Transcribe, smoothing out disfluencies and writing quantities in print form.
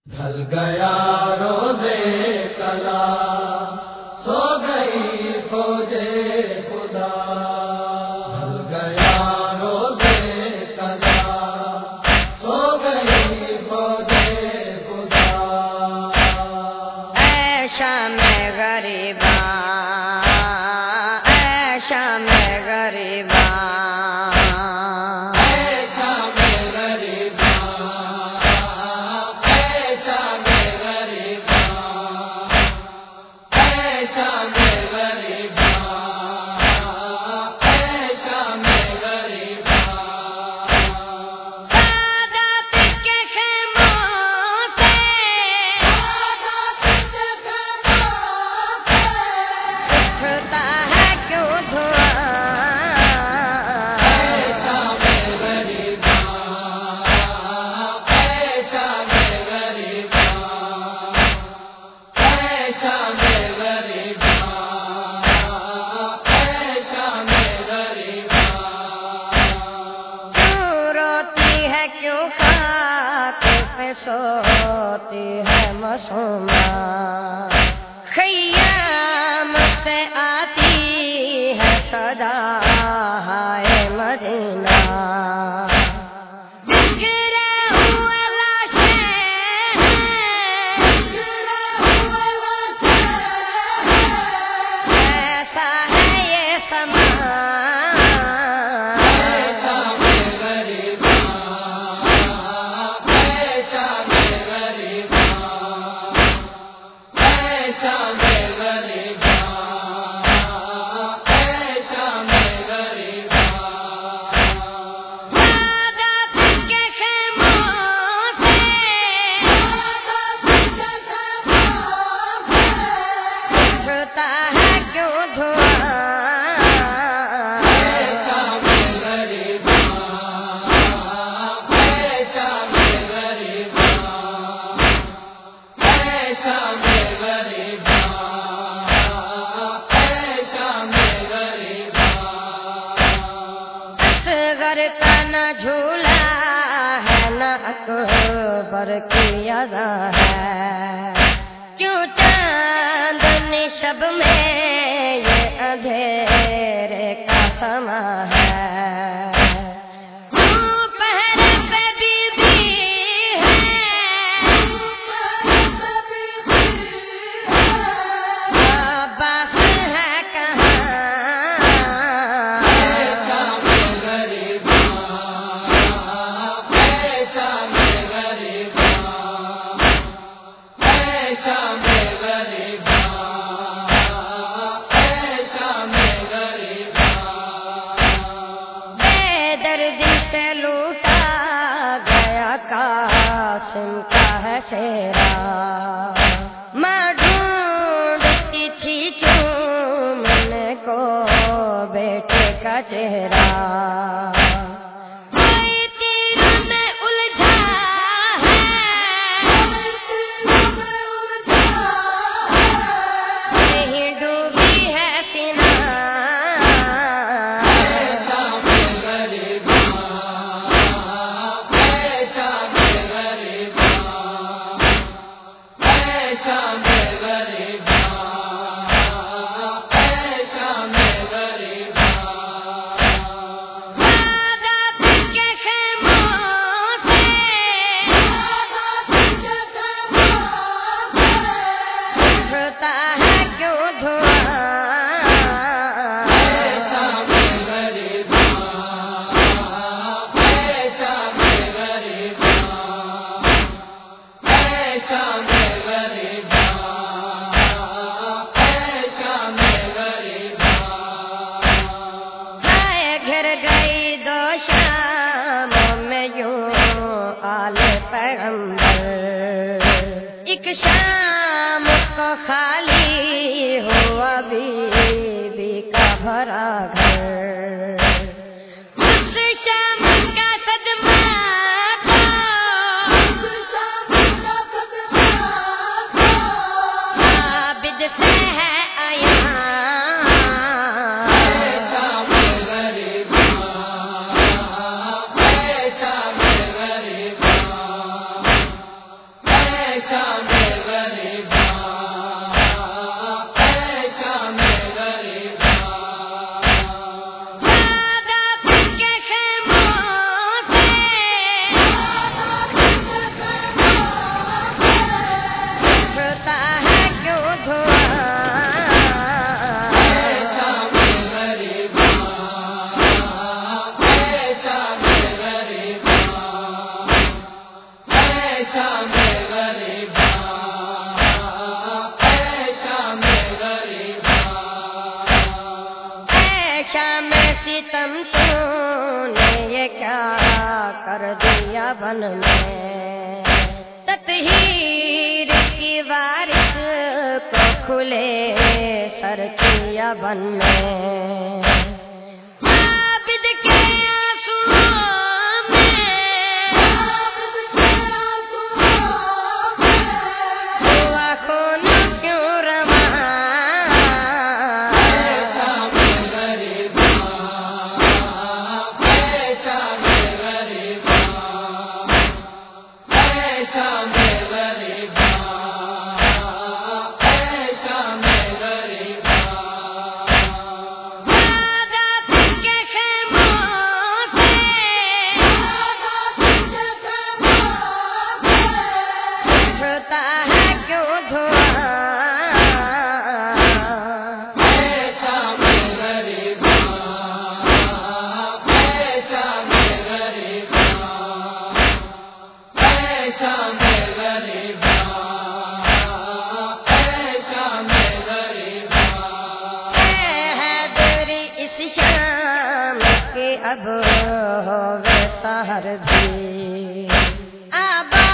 ڈھل گیا روزے کلا، سو گئی فوجے خدا۔ ڈھل گیا روزے کلا، سو گئی فوجے خدا۔ اے شام غریباں، اے شام غریباں، کیوں خاطر پہ سوتی ہے معصومہ، خیام سے آتی ہے صدا ہائے مدینہ۔ کا نہ جھولا ہے نہ اکبر کی ادا ہے، کیوں چاندنی شب میں یہ اندھیرے کا سما ہے۔ قاسم کا ہے سیرا، میں ڈھونڈتی تھی چومنے کو بیٹے کا چہرہ۔ گھر گئی دو شام میں یوں آل پیغمبر، ایک شام کو خالی ہوا بی بی کا بھرا گھر۔ اس شام کا صدمہ عابد سے ہے آیا، تو نے یہ کیا کر دیا بن میں، تطہیر کی وارث کو کھلے سر کیا بن میں، عابد کے آنسوؤں میں ہوا خون کیوں رواں، اب ہوے سحر بھی آباد